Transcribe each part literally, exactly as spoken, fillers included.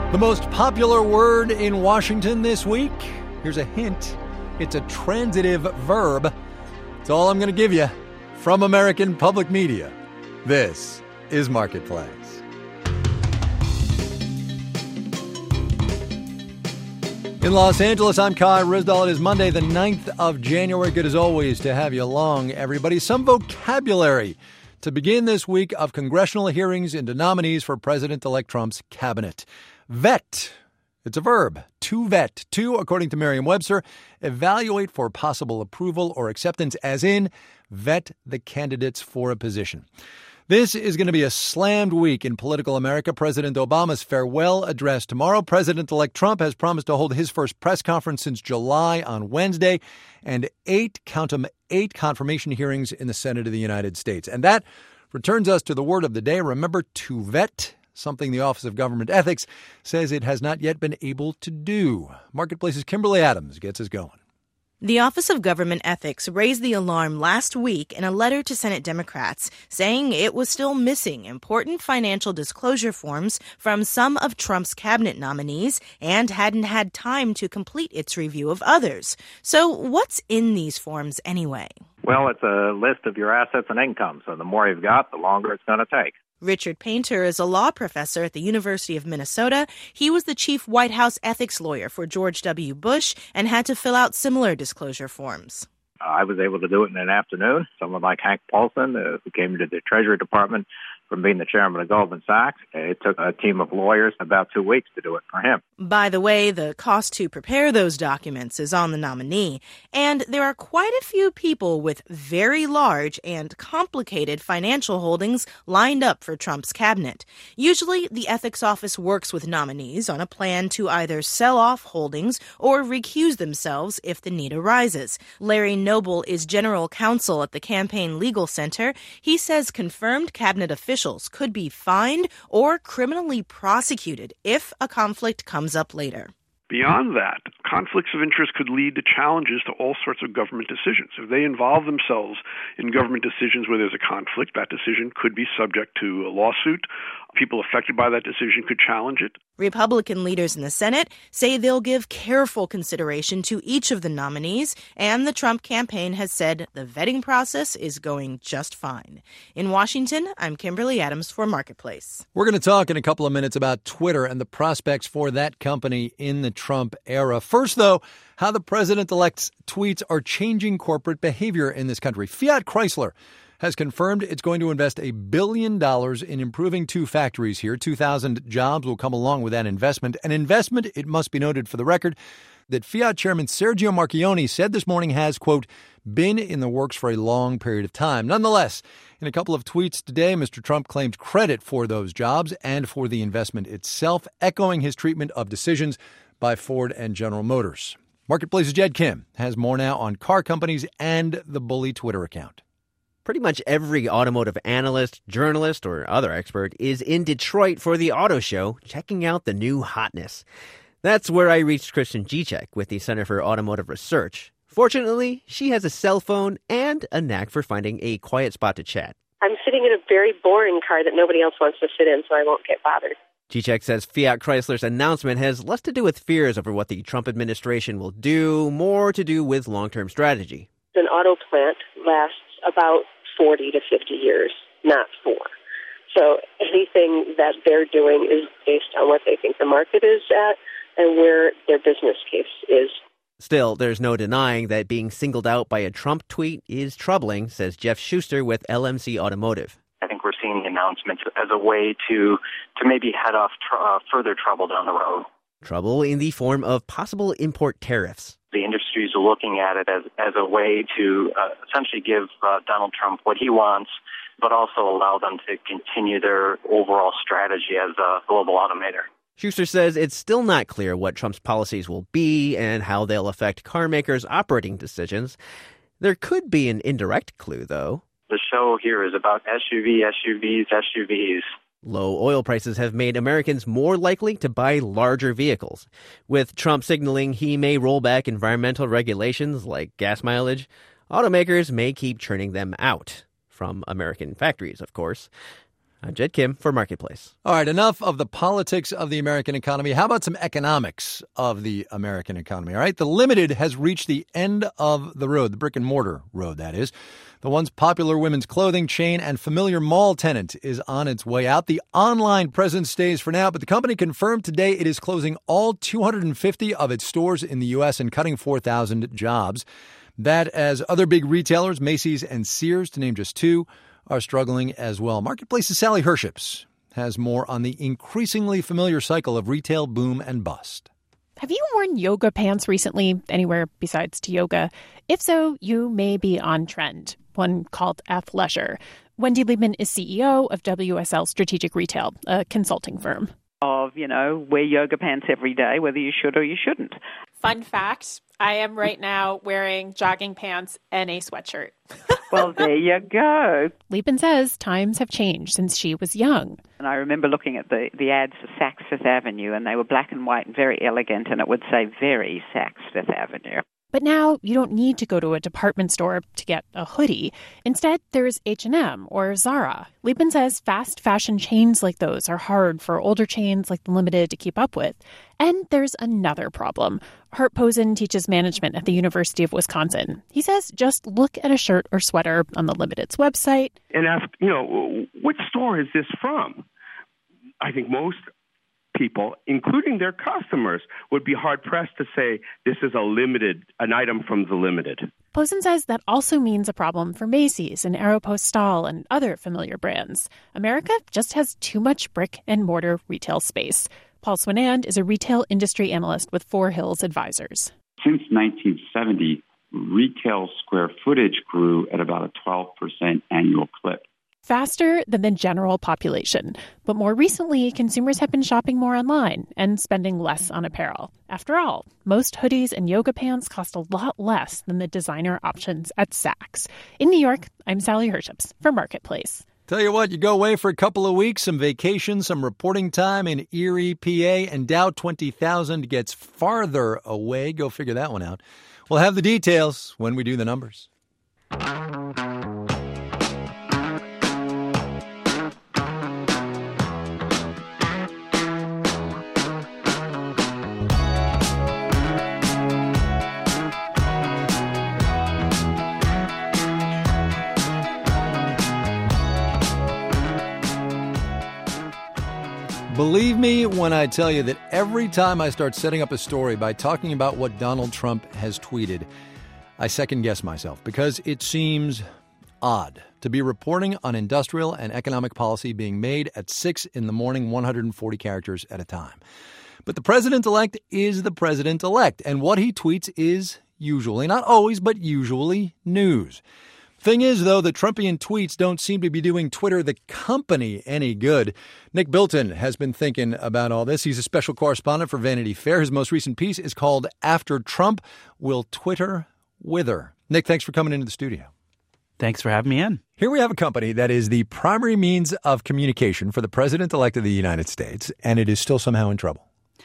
The most popular word in Washington this week? Here's a hint. It's a transitive verb. It's all I'm going to give you from American Public Media. This is Marketplace. In Los Angeles, I'm Kai Ryssdal. It is Monday, the ninth of January. Good as always to have you along, everybody. Some vocabulary to begin this week of congressional hearings into nominees for President-elect Trump's cabinet. Vet. It's a verb. To vet. To, according to Merriam-Webster, evaluate for possible approval or acceptance, as in vet the candidates for a position. This is going to be a slammed week in political America. President Obama's farewell address tomorrow. President-elect Trump has promised to hold his first press conference since July on Wednesday, and eight, count 'em, eight confirmation hearings in the Senate of the United States. And that returns us to the word of the day. Remember, to vet, something the Office of Government Ethics says it has not yet been able to do. Marketplace's Kimberly Adams gets us going. The Office of Government Ethics raised the alarm last week in a letter to Senate Democrats, saying it was still missing important financial disclosure forms from some of Trump's cabinet nominees and hadn't had time to complete its review of others. So what's in these forms anyway? Well, it's a list of your assets and income, so the more you've got, the longer it's going to take. Richard Painter is a law professor at the University of Minnesota. He was the chief White House ethics lawyer for George W. Bush and had to fill out similar disclosure forms. I was able to do it in an afternoon. Someone like Hank Paulson, uh, who came to the Treasury Department from being the chairman of Goldman Sachs, it took a team of lawyers about two weeks to do it for him. By the way, the cost to prepare those documents is on the nominee, and there are quite a few people with very large and complicated financial holdings lined up for Trump's cabinet. Usually, the ethics office works with nominees on a plan to either sell off holdings or recuse themselves if the need arises. Larry Noble is general counsel at the Campaign Legal Center. He says confirmed cabinet officials could be fined or criminally prosecuted if a conflict comes up later. Beyond that, conflicts of interest could lead to challenges to all sorts of government decisions. If they involve themselves in government decisions where there's a conflict, that decision could be subject to a lawsuit. People affected by that decision could challenge it. Republican leaders in the Senate say they'll give careful consideration to each of the nominees, and the Trump campaign has said the vetting process is going just fine. In Washington, I'm Kimberly Adams for Marketplace. We're going to talk in a couple of minutes about Twitter and the prospects for that company in the Trump era. First, though, how the president-elect's tweets are changing corporate behavior in this country. Fiat Chrysler has confirmed it's going to invest a billion dollars in improving two factories here. two thousand jobs will come along with that investment. An investment, it must be noted for the record, that Fiat chairman Sergio Marchionne said this morning has, quote, been in the works for a long period of time. Nonetheless, in a couple of tweets today, Mister Trump claimed credit for those jobs and for the investment itself, echoing his treatment of decisions by Ford and General Motors. Marketplace's Jed Kim has more now on car companies and the bully Twitter account. Pretty much every automotive analyst, journalist, or other expert is in Detroit for the auto show, checking out the new hotness. That's where I reached Kristen Gicek with the Center for Automotive Research. Fortunately, she has a cell phone and a knack for finding a quiet spot to chat. I'm sitting in a very boring car that nobody else wants to sit in, so I won't get bothered. Gicek says Fiat Chrysler's announcement has less to do with fears over what the Trump administration will do, more to do with long-term strategy. An auto plant lasts about forty to fifty years, not four. So anything that they're doing is based on what they think the market is at and where their business case is. Still, there's no denying that being singled out by a Trump tweet is troubling, says Jeff Schuster with L M C Automotive. I think we're seeing the announcements as a way to to maybe head off tr- uh, further trouble down the road. Trouble in the form of possible import tariffs. The industry is looking at it as, as a way to uh, essentially give uh, Donald Trump what he wants, but also allow them to continue their overall strategy as a global automaker. Schuster says it's still not clear what Trump's policies will be and how they'll affect car makers' operating decisions. There could be an indirect clue, though. The show here is about S U V, S U Vs, S U Vs. Low oil prices have made Americans more likely to buy larger vehicles. With Trump signaling he may roll back environmental regulations like gas mileage, automakers may keep churning them out. From American factories, of course. I'm Jed Kim for Marketplace. All right, enough of the politics of the American economy. How about some economics of the American economy? All right, the Limited has reached the end of the road, the brick and mortar road, that is. The once popular women's clothing chain and familiar mall tenant is on its way out. The online presence stays for now, but the company confirmed today it is closing all two hundred fifty of its stores in the U S and cutting four thousand jobs. That as other big retailers, Macy's and Sears, to name just two, are struggling as well. Marketplace's Sally Herships has more on the increasingly familiar cycle of retail boom and bust. Have you worn yoga pants recently, anywhere besides to yoga? If so, you may be on trend, one called athleisure. Wendy Liebman is C E O of W S L Strategic Retail, a consulting firm. Of, you know, wear yoga pants every day, whether you should or you shouldn't. Fun fact, I am right now wearing jogging pants and a sweatshirt. Well, there you go. Liebman says times have changed since she was young. And I remember looking at the, the ads for Saks Fifth Avenue, and they were black and white and very elegant, and it would say very Saks Fifth Avenue. But now you don't need to go to a department store to get a hoodie. Instead, there's H and M or Zara. Liebman says fast fashion chains like those are hard for older chains like the Limited to keep up with. And there's another problem. Hart Posen teaches management at the University of Wisconsin. He says just look at a shirt or sweater on the Limited's website and ask, you know, which store is this from? I think most people, including their customers, would be hard-pressed to say this is a limited, an item from the Limited. Posen says that also means a problem for Macy's and Aeropostale and other familiar brands. America just has too much brick-and-mortar retail space. Paul Swinand is a retail industry analyst with Four Hills Advisors. Since nineteen seventy, retail square footage grew at about a twelve percent annual clip. Faster than the general population. But more recently, consumers have been shopping more online and spending less on apparel. After all, most hoodies and yoga pants cost a lot less than the designer options at Saks. In New York, I'm Sally Herships for Marketplace. Tell you what, you go away for a couple of weeks, some vacation, some reporting time in Erie, P A, and Dow twenty thousand gets farther away. Go figure that one out. We'll have the details when we do the numbers. Believe me when I tell you that every time I start setting up a story by talking about what Donald Trump has tweeted, I second-guess myself because it seems odd to be reporting on industrial and economic policy being made at six in the morning, one hundred forty characters at a time. But the president-elect is the president-elect, and what he tweets is usually, not always, but usually news. Thing is, though, the Trumpian tweets don't seem to be doing Twitter, the company, any good. Nick Bilton has been thinking about all this. He's a special correspondent for Vanity Fair. His most recent piece is called After Trump, Will Twitter Wither? Nick, thanks for coming into the studio. Thanks for having me in. Here we have a company that is the primary means of communication for the president-elect of the United States, and it is still somehow in trouble.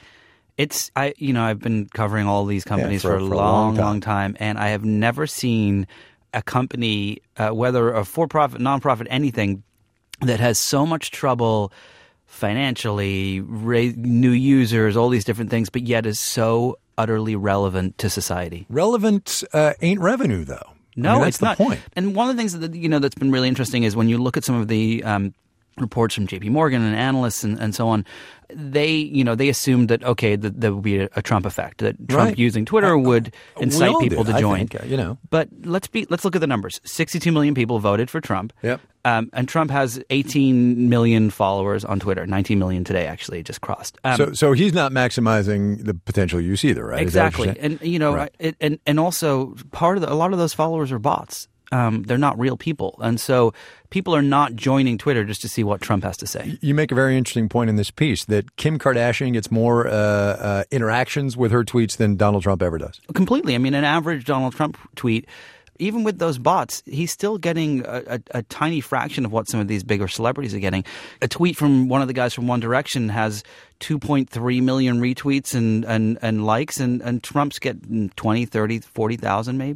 It's, I, you know, I've been covering all these companies yeah, for, for, a for long, a long time. long time, and I have never seen a company, uh, whether a for-profit, non-profit, anything, that has so much trouble financially, ra- new users, all these different things, but yet is so utterly relevant to society. Relevant uh, ain't revenue, though. No, I mean, that's it's the not. point. And one of the things that you know that's been really interesting is when you look at some of the um, reports from J P Morgan and analysts and, and so on, they you know they assumed that okay that there would be a, a Trump effect, that Trump right. using Twitter would uh, incite people did, to join. I think, you know, but let's be let's look at the numbers. sixty-two million people voted for Trump. Yep. Um, and Trump has eighteen million followers on Twitter. nineteen million today, actually, just crossed. Um, so, so he's not maximizing the potential use either, right? Exactly, and you know, right. it, and and also part of the, a lot of those followers are bots. Um, they're not real people, and so people are not joining Twitter just to see what Trump has to say. You make a very interesting point in this piece that Kim Kardashian gets more uh, uh, interactions with her tweets than Donald Trump ever does. Completely. I mean, an average Donald Trump tweet, even with those bots, he's still getting a, a, a tiny fraction of what some of these bigger celebrities are getting. A tweet from one of the guys from One Direction has two point three million retweets and, and, and likes, and, and Trump's getting twenty, thirty, forty thousand maybe.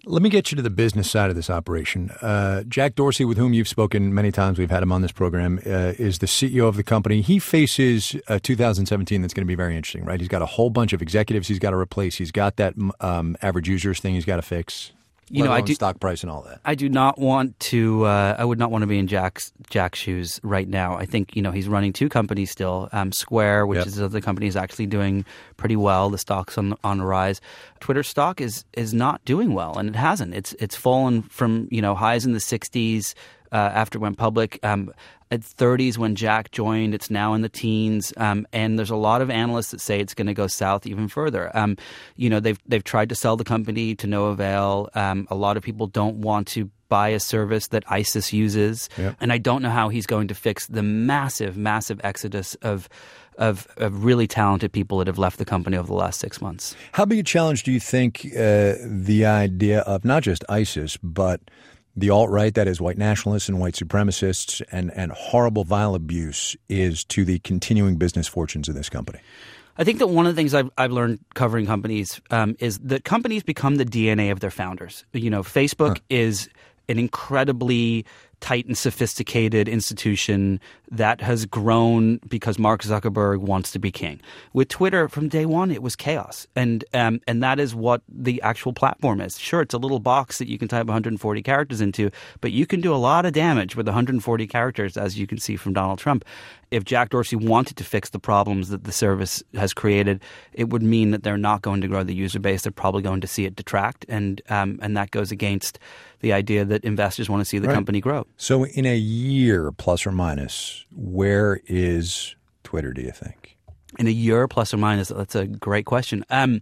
Let me get you to the business side of this operation. Uh, Jack Dorsey, with whom you've spoken many times, we've had him on this program, uh, is the C E O of the company. He faces uh, two thousand seventeen that's going to be very interesting, right? He's got a whole bunch of executives he's got to replace. He's got that um, average users thing he's got to fix. You know, I do stock price and all that. I do not want to. Uh, I would not want to be in Jack's Jack's shoes right now. I think you know he's running two companies still. Um, Square, which yep. is the other company, is actually doing pretty well. The stock's on on the rise. Twitter stock is is not doing well, and it hasn't. It's it's fallen from you know highs in the sixties uh, after it went public. Um, At thirties when Jack joined, it's now in the teens, um, and there's a lot of analysts that say it's going to go south even further. Um, you know, they've they've tried to sell the company to no avail. Um, a lot of people don't want to buy a service that ISIS uses, yep. and I don't know how he's going to fix the massive, massive exodus of, of of really talented people that have left the company over the last six months. How big a challenge do you think uh, the idea of not just ISIS, but the alt-right, that is white nationalists and white supremacists, and, and horrible violent abuse is to the continuing business fortunes of this company? I think that one of the things I've, I've learned covering companies um, is that companies become the D N A of their founders. You know, Facebook huh. is an incredibly tight and sophisticated institution that has grown because Mark Zuckerberg wants to be king. With Twitter, from day one, it was chaos. And um, and that is what the actual platform is. Sure, it's a little box that you can type one hundred forty characters into, but you can do a lot of damage with one hundred forty characters, as you can see from Donald Trump. If Jack Dorsey wanted to fix the problems that the service has created, it would mean that they're not going to grow the user base. They're probably going to see it detract, and um, and that goes against the idea that investors want to see the right. company grow. So in a year, plus or minus, where is Twitter, do you think? In a year, plus or minus, that's a great question. Um,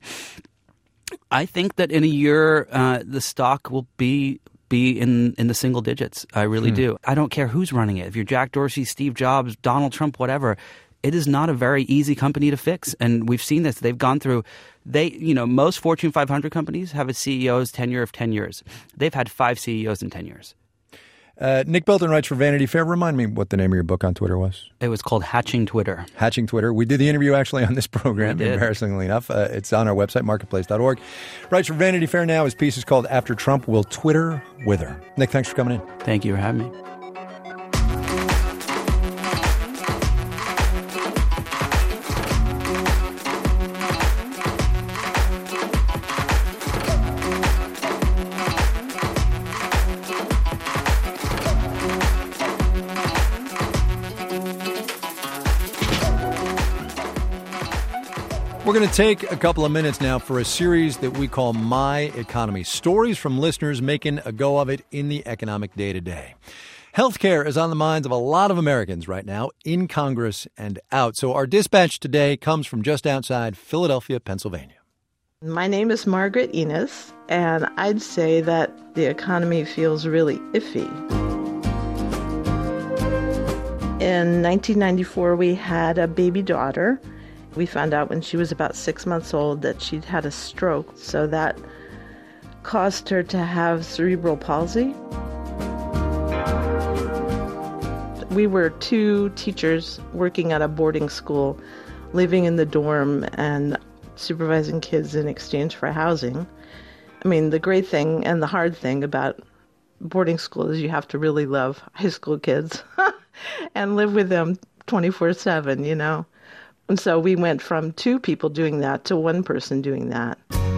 I think that in a year, uh, the stock will be be in, in the single digits. I really hmm. do. I don't care who's running it. If you're Jack Dorsey, Steve Jobs, Donald Trump, whatever, it is not a very easy company to fix. And we've seen this. They've gone through, they, you know, most Fortune five hundred companies have a C E O's tenure of ten years. They've had five C E Os in ten years. Uh, Nick Bilton writes for Vanity Fair. Remind me what the name of your book on Twitter was. It was called Hatching Twitter. Hatching Twitter. We did the interview actually on this program, embarrassingly enough. Uh, it's on our website, marketplace dot org. Writes for Vanity Fair now. His piece is called After Trump Will Twitter Wither. Nick, thanks for coming in. Thank you for having me. We're going to take a couple of minutes now for a series that we call My Economy. Stories from listeners making a go of it in the economic day-to-day. Healthcare is on the minds of a lot of Americans right now, in Congress and out. So our dispatch today comes from just outside Philadelphia, Pennsylvania. My name is Margaret Enos, and I'd say that the economy feels really iffy. In nineteen ninety-four, we had a baby daughter. We found out when she was about six months old that she'd had a stroke, so that caused her to have cerebral palsy. We were two teachers working at a boarding school, living in the dorm and supervising kids in exchange for housing. I mean, the great thing and the hard thing about boarding school is you have to really love high school kids and live with them twenty-four seven, you know. And so we went from two people doing that to one person doing that.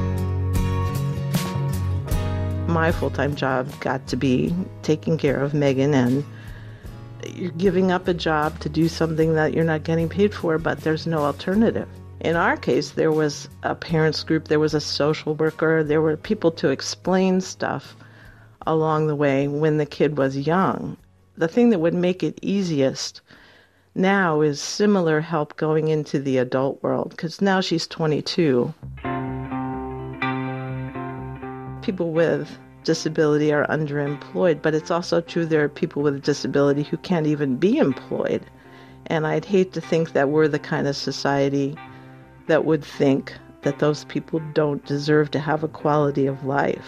My full-time job got to be taking care of Megan, and you're giving up a job to do something that you're not getting paid for, but there's no alternative. In our case, there was a parents group, there was a social worker, there were people to explain stuff along the way when the kid was young. The thing that would make it easiest now is similar help going into the adult world, because now she's twenty-two. People with disability are underemployed, but it's also true there are people with disability who can't even be employed. And I'd hate to think that we're the kind of society that would think that those people don't deserve to have a quality of life.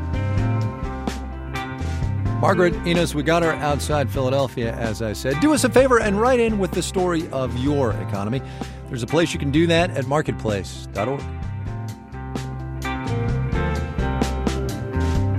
Margaret Enos, we got her outside Philadelphia, as I said. Do us a favor and write in with the story of your economy. There's a place you can do that at marketplace dot org.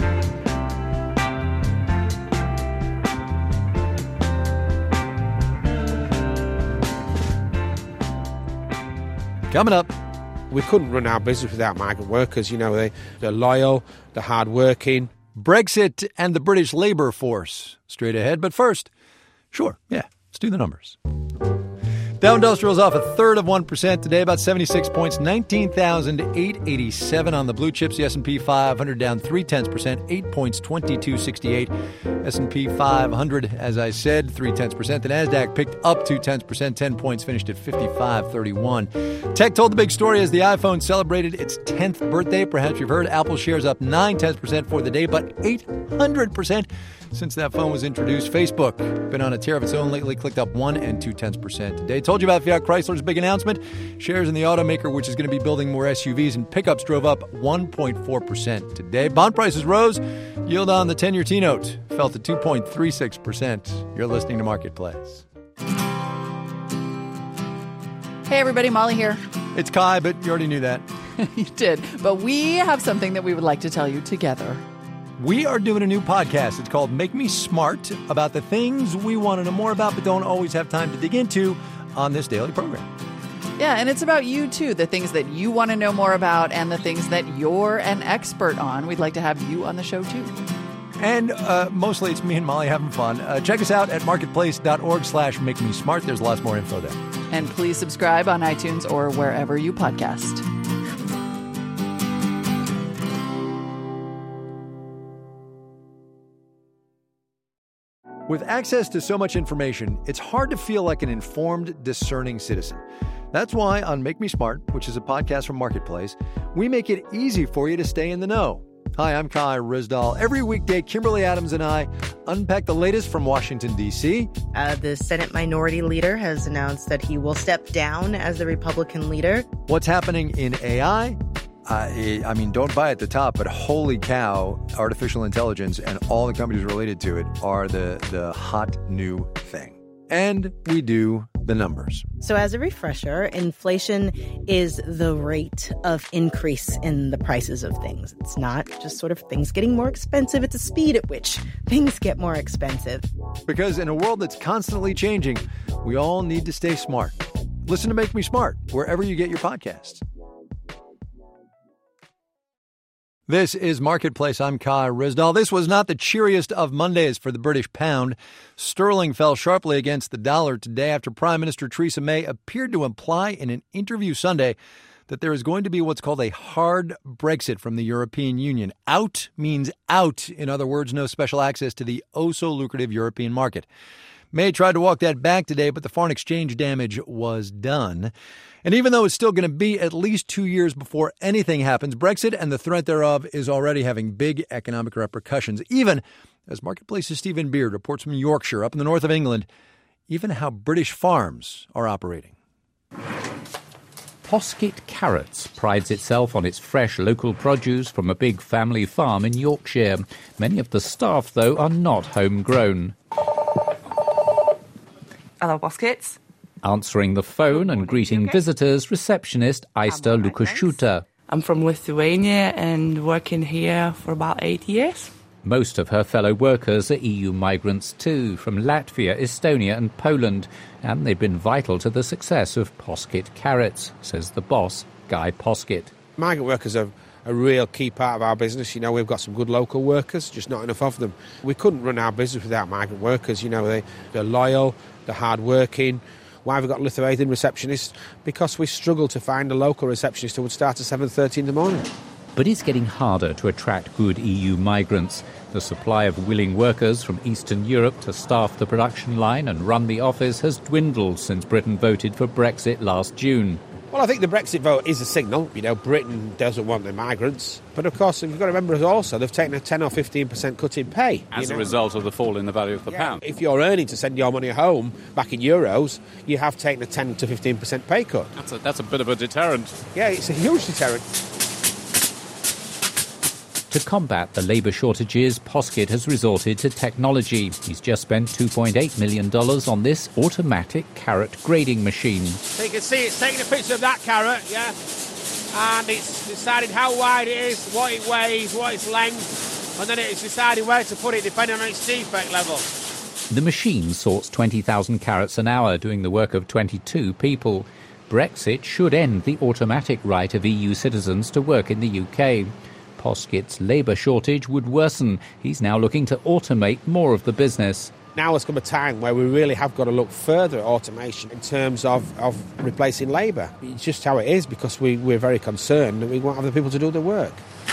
Coming up. We couldn't run our business without migrant workers. You know, they, they're loyal, they're hard-working. Brexit and the British labour force. Straight ahead. But first, sure, yeah, let's do the numbers. Dow Industrial's off a third of one percent today, about seventy-six points, nineteen thousand eight hundred eighty-seven on the blue chips. The S and P five hundred down three tenths percent, eight points, twenty-two sixty-eight. S and P five hundred, as I said, three tenths percent. The Nasdaq picked up two tenths percent, ten points, finished at fifty-five thirty-one. Tech told the big story as the iPhone celebrated its tenth birthday. Perhaps you've heard Apple shares up nine tenths percent for the day, but eight hundred percent since that phone was introduced. Facebook, been on a tear of its own lately, clicked up one and two tenths percent today. Told you about Fiat Chrysler's big announcement. Shares in the automaker, which is going to be building more S U Vs and pickups, drove up one point four percent today. Bond prices rose. Yield on the ten-year T-note fell to two point three six percent. You're listening to Marketplace. Hey, everybody, Molly here. It's Kai, but you already knew that. You did. But we have something that we would like to tell you together. We are doing a new podcast. It's called Make Me Smart, about the things we want to know more about but don't always have time to dig into on this daily program. Yeah, and it's about you, too, the things that you want to know more about and the things that you're an expert on. We'd like to have you on the show, too. And uh, mostly it's me and Molly having fun. Uh, check us out at marketplace.org slash make me smart. There's lots more info there. And please subscribe on iTunes or wherever you podcast. With access to so much information, it's hard to feel like an informed, discerning citizen. That's why on Make Me Smart, which is a podcast from Marketplace, we make it easy for you to stay in the know. Hi, I'm Kai Ryssdal. Every weekday, Kimberly Adams and I unpack the latest from Washington, D C Uh, the Senate Minority Leader has announced that he will step down as the Republican leader. What's happening in A I? Uh, I mean, don't buy at the top, but holy cow, artificial intelligence and all the companies related to it are the, the hot new thing. And we do the numbers. So as a refresher, inflation is the rate of increase in the prices of things. It's not just sort of things getting more expensive. It's a speed at which things get more expensive. Because in a world that's constantly changing, we all need to stay smart. Listen to Make Me Smart wherever you get your podcasts. This is Marketplace. I'm Kai Ryssdal. This was not the cheeriest of Mondays for the British pound. Sterling fell sharply against the dollar today after Prime Minister Theresa May appeared to imply in an interview Sunday that there is going to be what's called a hard Brexit from the European Union. Out means out. In other words, no special access to the oh-so-lucrative European market. May tried to walk that back today, but the foreign exchange damage was done. And even though it's still going to be at least two years before anything happens, Brexit and the threat thereof is already having big economic repercussions, even as Marketplace's Stephen Beard reports from Yorkshire, up in the north of England, even how British farms are operating. Poskett Carrots prides itself on its fresh local produce from a big family farm in Yorkshire. Many of the staff, though, are not homegrown. Hello, Poskets. Answering the phone and greeting visitors, receptionist Aista Lukashuta. I'm from Lithuania and working here for about eight years. Most of her fellow workers are E U migrants too, from Latvia, Estonia and Poland, and they've been vital to the success of Poskett Carrots, says the boss, Guy Poskett. Migrant workers are a real key part of our business. You know, we've got some good local workers, just not enough of them. We couldn't run our business without migrant workers. You know, they, they're loyal, they're hard-working. Why have we got Lithuanian receptionists? Because we struggle to find a local receptionist who would start at seven thirty in the morning. But it's getting harder to attract good E U migrants. The supply of willing workers from Eastern Europe to staff the production line and run the office has dwindled since Britain voted for Brexit last June. Well, I think the Brexit vote is a signal. You know, Britain doesn't want the migrants. But, of course, you've got to remember also they've taken a ten or fifteen percent cut in pay. As you a know? result of the fall in the value of the yeah. pound. If you're earning to send your money home back in euros, you have taken a ten to fifteen percent pay cut. That's a, that's a bit of a deterrent. Yeah, it's a huge deterrent. To combat the labour shortages, Poskett has resorted to technology. He's just spent two point eight million dollars on this automatic carrot grading machine. So you can see it's taking a picture of that carrot, yeah, and it's decided how wide it is, what it weighs, what its length, and then it's decided where to put it depending on its defect level. The machine sorts twenty thousand carrots an hour, doing the work of twenty-two people. Brexit should end the automatic right of E U citizens to work in the U K. Posket's labour shortage would worsen. He's now looking to automate more of the business. Now has come a time where we really have got to look further at automation in terms of, of replacing labour. It's just how it is, because we, we're very concerned that we won't have the people to do the work.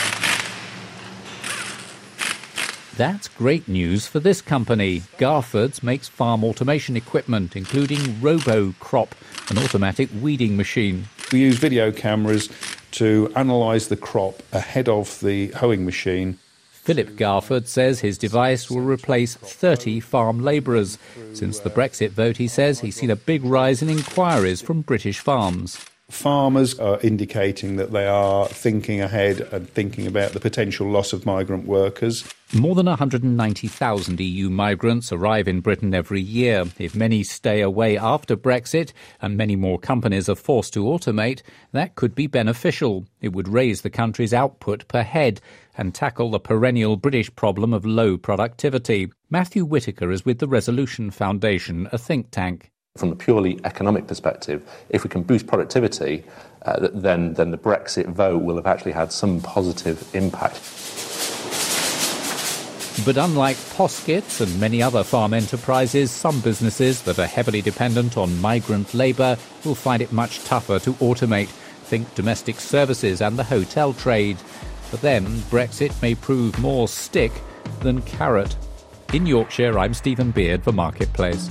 That's great news for this company. Garford's makes farm automation equipment, including RoboCrop, an automatic weeding machine. We use video cameras to analyse the crop ahead of the hoeing machine. Philip Garford says his device will replace thirty farm labourers. Since the Brexit vote, he says he's seen a big rise in inquiries from British farms. Farmers are indicating that they are thinking ahead and thinking about the potential loss of migrant workers. More than one hundred ninety thousand E U migrants arrive in Britain every year. If many stay away after Brexit and many more companies are forced to automate, that could be beneficial. It would raise the country's output per head and tackle the perennial British problem of low productivity. Matthew Whitaker is with the Resolution Foundation, a think tank. From a purely economic perspective, if we can boost productivity, uh, then, then the Brexit vote will have actually had some positive impact. But unlike Posket's and many other farm enterprises, some businesses that are heavily dependent on migrant labour will find it much tougher to automate. Think domestic services and the hotel trade. For them, Brexit may prove more stick than carrot. In Yorkshire, I'm Stephen Beard for Marketplace.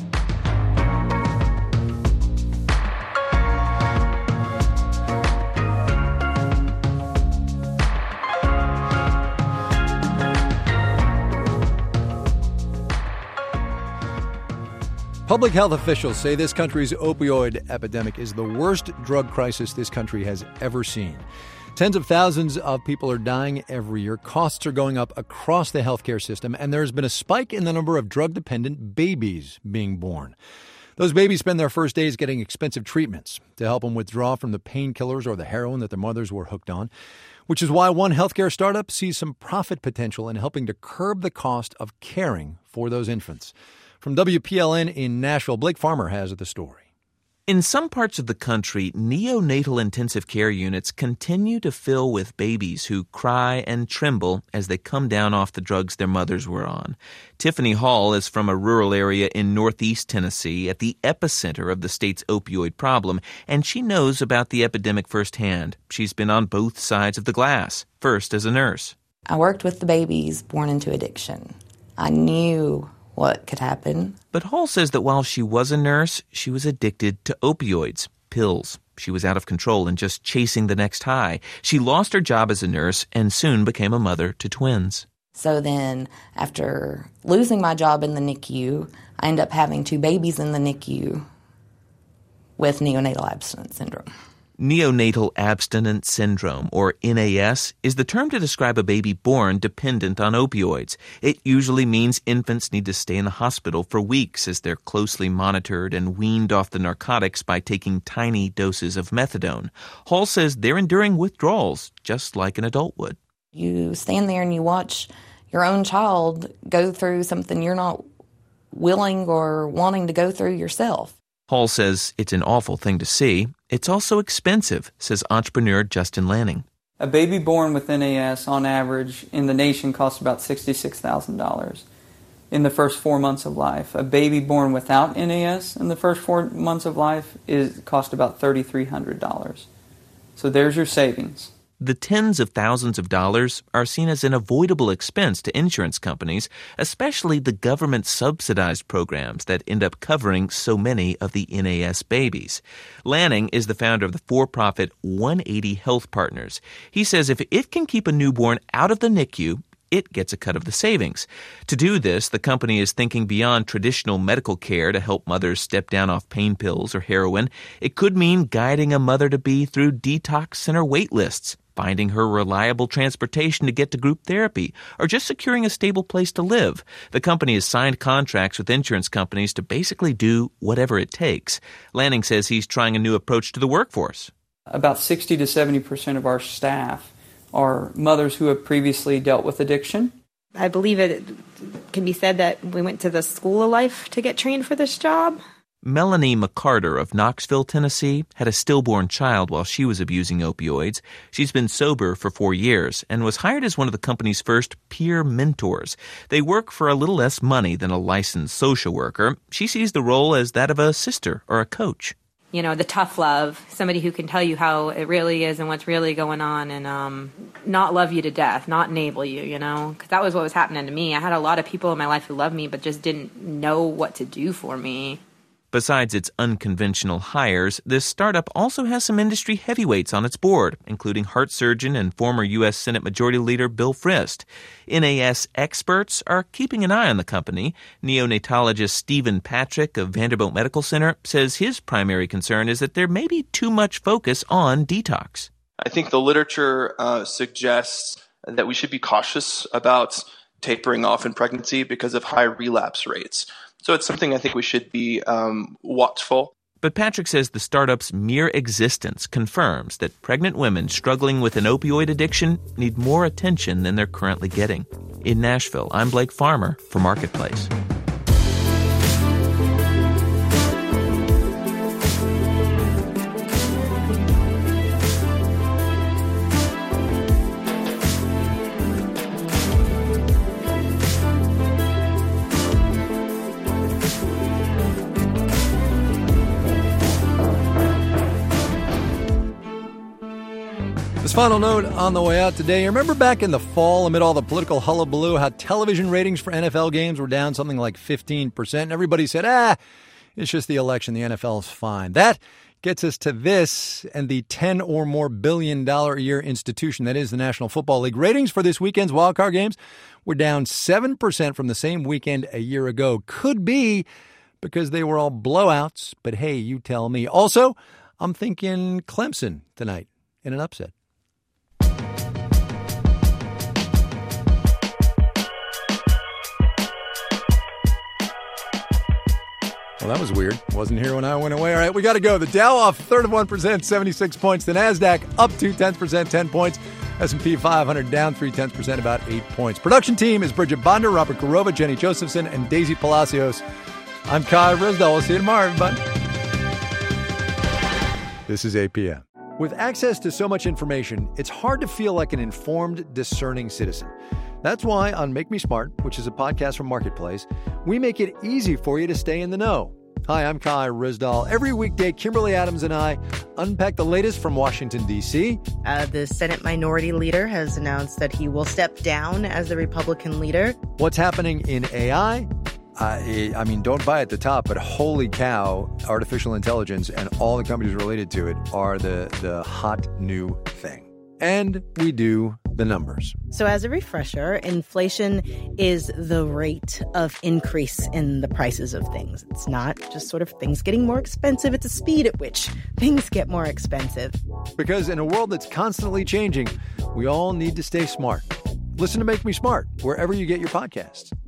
Public health officials say this country's opioid epidemic is the worst drug crisis this country has ever seen. Tens of thousands of people are dying every year. Costs are going up across the healthcare system, and there's been a spike in the number of drug-dependent babies being born. Those babies spend their first days getting expensive treatments to help them withdraw from the painkillers or the heroin that their mothers were hooked on, which is why one healthcare startup sees some profit potential in helping to curb the cost of caring for those infants. From W P L N in Nashville, Blake Farmer has the story. In some parts of the country, neonatal intensive care units continue to fill with babies who cry and tremble as they come down off the drugs their mothers were on. Tiffany Hall is from a rural area in northeast Tennessee at the epicenter of the state's opioid problem, and she knows about the epidemic firsthand. She's been on both sides of the glass, first as a nurse. I worked with the babies born into addiction. I knew what could happen. But Hall says that while she was a nurse, she was addicted to opioids, pills. She was out of control and just chasing the next high. She lost her job as a nurse and soon became a mother to twins. So then, after losing my job in the N I C U, I ended up having two babies in the N I C U with neonatal abstinence syndrome. Neonatal abstinence syndrome, or N A S, is the term to describe a baby born dependent on opioids. It usually means infants need to stay in the hospital for weeks as they're closely monitored and weaned off the narcotics by taking tiny doses of methadone. Hall says they're enduring withdrawals, just like an adult would. You stand there and you watch your own child go through something you're not willing or wanting to go through yourself. Hall says it's an awful thing to see. It's also expensive, says entrepreneur Justin Lanning. A baby born with N A S, on average, in the nation costs about sixty-six thousand dollars in the first four months of life. A baby born without N A S in the first four months of life is cost about three thousand three hundred dollars. So there's your savings. The tens of thousands of dollars are seen as an avoidable expense to insurance companies, especially the government-subsidized programs that end up covering so many of the N A S babies. Lanning is the founder of the for-profit one eighty Health Partners. He says if it can keep a newborn out of the N I C U, it gets a cut of the savings. To do this, the company is thinking beyond traditional medical care to help mothers step down off pain pills or heroin. It could mean guiding a mother-to-be through detox center wait lists, finding her reliable transportation to get to group therapy, or just securing a stable place to live. The company has signed contracts with insurance companies to basically do whatever it takes. Lanning says he's trying a new approach to the workforce. About sixty to seventy percent of our staff are mothers who have previously dealt with addiction. I believe it can be said that we went to the school of life to get trained for this job. Melanie McCarter of Knoxville, Tennessee, had a stillborn child while she was abusing opioids. She's been sober for four years and was hired as one of the company's first peer mentors. They work for a little less money than a licensed social worker. She sees the role as that of a sister or a coach. You know, the tough love, somebody who can tell you how it really is and what's really going on, and um, not love you to death, not enable you, you know, because that was what was happening to me. I had a lot of people in my life who loved me but just didn't know what to do for me. Besides its unconventional hires, this startup also has some industry heavyweights on its board, including heart surgeon and former U S Senate Majority Leader Bill Frist. N A S experts are keeping an eye on the company. Neonatologist Stephen Patrick of Vanderbilt Medical Center says his primary concern is that there may be too much focus on detox. I think the literature uh, suggests that we should be cautious about tapering off in pregnancy because of high relapse rates. So it's something I think we should be um, watchful. But Patrick says the startup's mere existence confirms that pregnant women struggling with an opioid addiction need more attention than they're currently getting. In Nashville, I'm Blake Farmer for Marketplace. This final note on the way out today. Remember back in the fall, amid all the political hullabaloo, how television ratings for N F L games were down something like fifteen percent? And everybody said, ah, it's just the election. The N F L is fine. That gets us to this and the ten or more billion dollar a year institution that is the National Football League. Ratings for this weekend's wildcard games were down seven percent from the same weekend a year ago. Could be because they were all blowouts, but hey, you tell me. Also, I'm thinking Clemson tonight in an upset. Well, that was weird. Wasn't here when I went away. All right, we got to go. The Dow off third of one percent, seventy-six points. The NASDAQ up two-tenths percent, ten points. S and P five hundred down three-tenths percent, about eight points. Production team is Bridget Bonder, Robert Garova, Jenny Josephson, and Daisy Palacios. I'm Kai Risdell. We'll see you tomorrow, everybody. This is A P M. With access to so much information, it's hard to feel like an informed, discerning citizen. That's why on Make Me Smart, which is a podcast from Marketplace, we make it easy for you to stay in the know. Hi, I'm Kai Risdall. Every weekday, Kimberly Adams and I unpack the latest from Washington, D C. Uh, the Senate Minority Leader has announced that he will step down as the Republican leader. What's happening in A I? Uh, I mean, don't buy at the top, but holy cow, artificial intelligence and all the companies related to it are the, the hot new thing. And we do the numbers. So as a refresher, inflation is the rate of increase in the prices of things. It's not just sort of things getting more expensive. It's the speed at which things get more expensive. Because in a world that's constantly changing, we all need to stay smart. Listen to Make Me Smart wherever you get your podcasts.